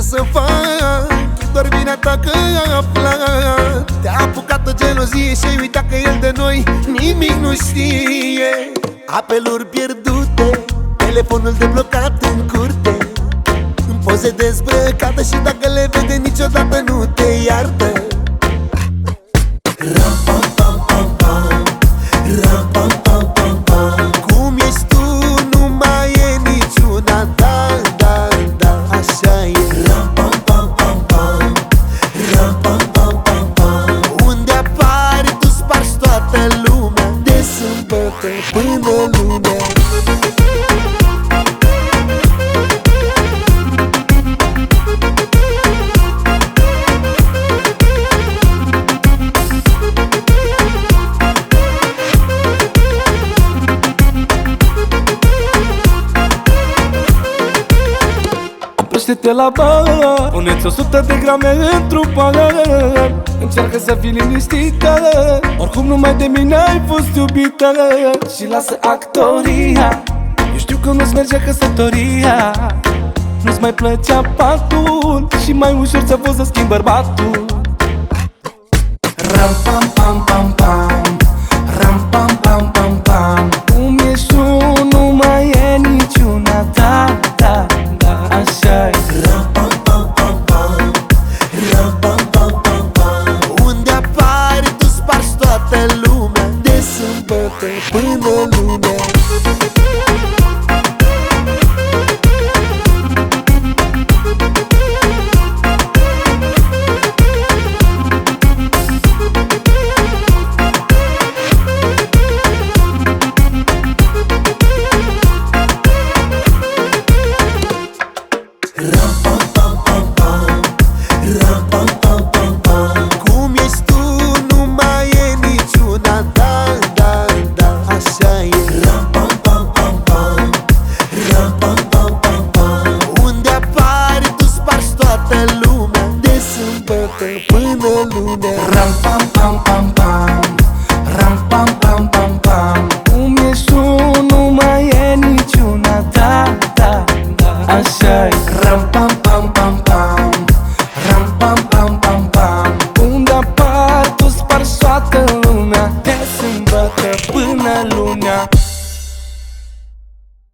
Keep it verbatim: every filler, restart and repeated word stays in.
să fac? Doar vina ta că a aflat. Te-a apucat o gelozie și ai uitat că el de noi nimic nu știe. Apeluri pierdute, telefonul deblocat în curte, în poze dezbrăcată și dacă le vede niciodată nu te iartă. Ram-pam-pam-pam-pam, ram-pam-pam-pam-pam. Cum ești tu nu mai e niciuna ta, da, da, așa e. Ram-pam-pam-pam-pam, ram-pam-pam-pam-pam. Unde apari tu spargi toată lumea, de sâmbătă până lunea. Oprește-te la bar, pune-ți o sută de grame într-un pahar. Încearcă să fii liniștită, oricum numai de mine ai fost iubită. Și lasă actoria, eu știu că nu-ți mergea căsătoria, nu-ți mai plăcea patul și mai ușor ți-a fost să schimbi bărbatul. Ram-pam-pam-pam-pam, ram-pam-pam-pam-pam. Cum ești tu nu mai e niciuna ta, da, da, așa-i. Ram-pam-pam-pam-pam, ram-pam-pam-pam-pam. Unde apari tu spargi toată lumea, de sâmbătă până lunea. Ram-pam-pam-pam-pam, ram-pam-pam-pam-pam. Cum ești tu nu mai e niciuna ta, da, da, așa e. Ram-pam-pam-pam-pam, ram-pam-pam-pam-pam. Unde apari tu spargi toată lumea, de sâmbătă până lunea. Ram-pam-pam-pam-pam, ram-pam-pam-pam-pam. Cum ești tu nu mai e niciuna ta, da, da, așa-i. Ram-pam-pam.